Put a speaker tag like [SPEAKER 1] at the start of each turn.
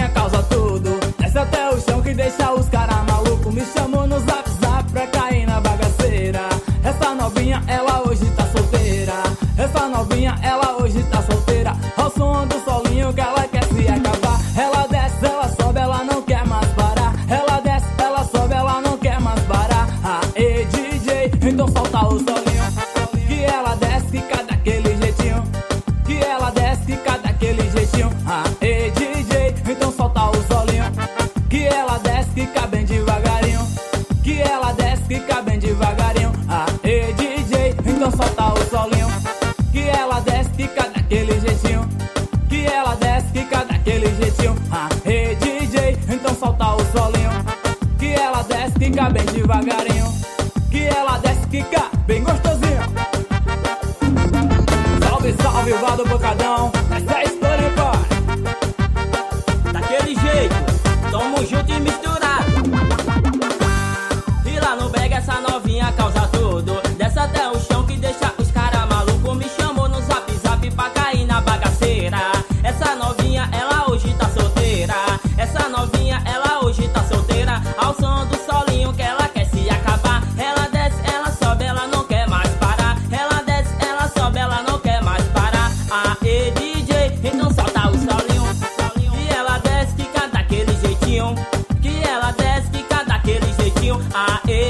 [SPEAKER 1] causa tudo. Desce até o chão que deixa os caras malucos. Me chamou no zap zap pra cair na bagaceira. Essa novinha, ela hoje tá solteira. Essa novinha, ela hoje tá solteira. Ao som do solinho que ela quer se acabar. Ela desce, ela sobe, ela não quer mais parar. Ela desce, ela sobe, ela não quer mais parar. Aê, DJ, então solta o solinho. Que ela desce, fica daquele jeitinho. Que ela desce, fica daquele jeitinho. Aê, DJ, então solta o solinho. Que ela desce, fica bem devagarinho. Que ela desce, fica bem devagarinho. Aê, DJ, então solta o solinho. Que ela desce, fica daquele jeitinho. Que ela desce, fica daquele jeitinho. Aê, DJ, então solta o solinho. Que ela desce, fica bem devagarinho. Que ela desce, fica bem gostosinho. Salve, salve, Vá do Bocadão. Essa é a história, pai.
[SPEAKER 2] Daquele jeito, tamo junto e misturado. E lá no brega essa novinha causa tudo. Desce até o chão que deixa os caras malucos. Me chamou no zap zap pra cair na bagaceira. Essa novinha, ela hoje tá solteira. Essa novinha, ela hoje tá solteira. Ao som do solinho que ela quer se acabar. Ela desce, ela sobe, ela não quer mais parar. Ela desce, ela sobe, ela não quer mais parar. Aê, DJ, então solta o solinho. Que ela desce, fica daquele jeitinho. Que ela desce, fica daquele jeitinho. Aê,